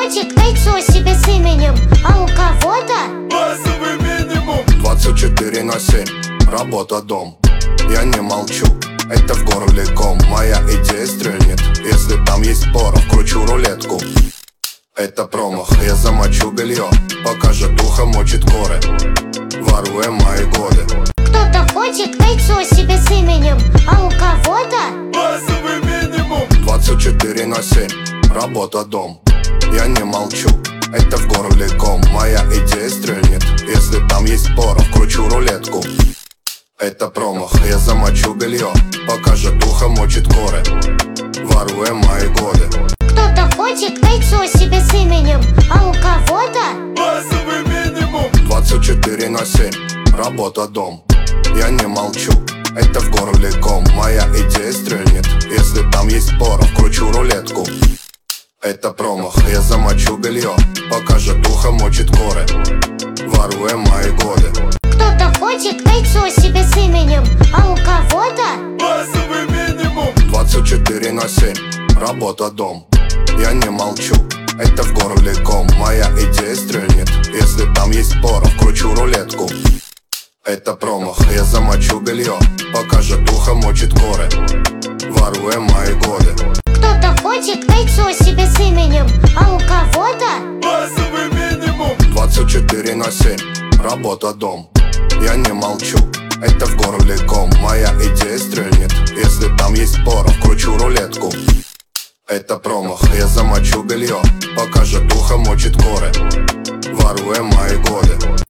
хочет кольцо себе с именем, а у кого-то базовый минимум. 24/7, работа, дом. Я не молчу, это в горле ком. Моя идея стрельнет, если там есть порох. Кручу рулетку, это промах. Я замочу белье, пока житуха мочит коры, воруя мои годы. кто-то хочет кольцо себе с именем, а у кого-то Базовый минимум. 24/7, работа, дом. Я не молчу, это в горле ком. Моя идея стрельнет, если там есть порох. Кручу рулетку, это промах. Я замочу белье, пока житуха мочит коры, воруя мои годы. кто-то хочет кольцо себе с именем, а у кого-то Базовый минимум. 24/7, работа, дом. Я не молчу, это в горле ком. Моя идея стрельнет, если там есть порох. Кручу рулетку, это промах. Я замочу белье, пока житуха мочит коры, воруя мои годы. кто-то хочет кольцо себе с именем, а у кого-то Базовый минимум. 24/7, работа, дом. Я не молчу, это в горле ком. Моя идея стрельнет, если там есть порох. Кручу рулетку, это промах. Я замочу белье, пока житуха мочит коры, воруя мои годы. кто-то хочет кольцо себе с именем, а у кого-то Базовый минимум. 24/7, работа, дом. Я не молчу, это в горле ком. Моя идея стрельнет, если там есть порох. Кручу рулетку, это промах. Я замочу белье, пока житуха мочит коры, воруя мои годы.